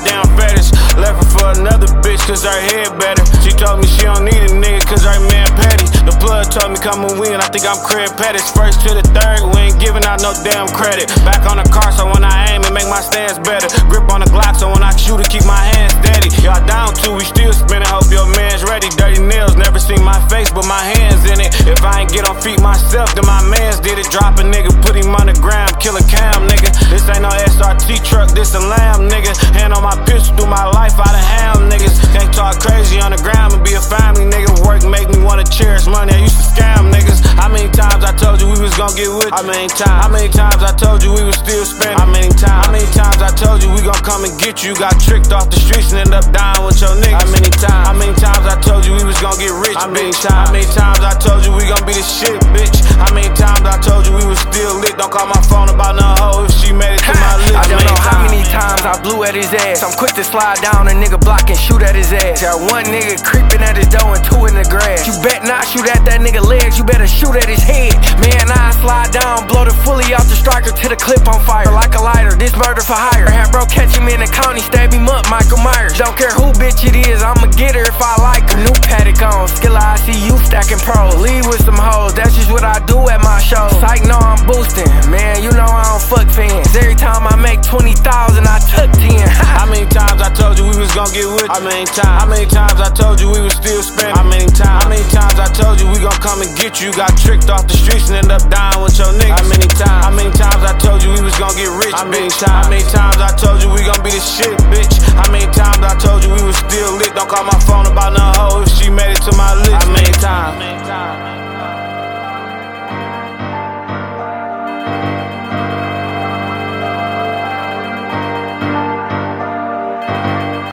damn fetish. Left her for another bitch cause her head better. She told me she don't need a nigga cause her man petty. The plug told me come and win, I think I'm Craig Pettis. First to the third, we ain't giving out no damn credit. Back on the car so when I aim it make my stance better. Grip on the Glock so when I shoot it keep my hands steady. Y'all down too, we still spinning, hope your man's ready. Dirty nails, never seen my face but my hands in it. If I ain't get on feet myself then my mans did it. Drop a nigga, put him on the gram, kill a cam nigga. This ain't no SRT truck, this a lamb nigga. Hand on my pistol through my life, I done ham niggas. Can't talk crazy on the ground and be a family nigga. Work make me wanna cherish money, I used to scam niggas. How many times I told you we was gon' get with you? How many times I told you we was still spending? How many times I told you we gon' come and get you? Got tricked off the streets and end up dying with your niggas. How many times I told you we was gon' get rich, bitch? How many times I told you we gon' be the shit, bitch? How many times I told you we was still lit? Don't call my phone about no hoe if she made it to my lips. I don't know how many times I blew at his ass. I'm quick to slide down a nigga block and shoot at his ass. Got one nigga creeping at his door and two in the grass. You bet not shoot at that nigga legs, you better shoot at his head. Man, I slide down, blow the fully out the striker to the clip on fire. Like a lighter, this murder for hire. Had bro catch him in the county, stab him up, Michael Myers. Don't care who bitch it is, I'ma get her if I like her. New paddock on, Skilla I see you stacking pros. Lead with some hoes, that's just what I do at my show. Psych, know I'm boosting, man, you know I don't fuck fans. Every time I make 20,000, I took 10. How many times I told you we was gon' get with you? How many times I told you we was still spending? How many times I told you we gon' come and get you? Got tricked off the streets and end up dying with your niggas. How many times I told you we was gon' get rich, bitch? How many times I told you we gon' be the shit, bitch? How many times I told you we was still lit? Don't call my phone about no hoe if she made it to my list. How many times?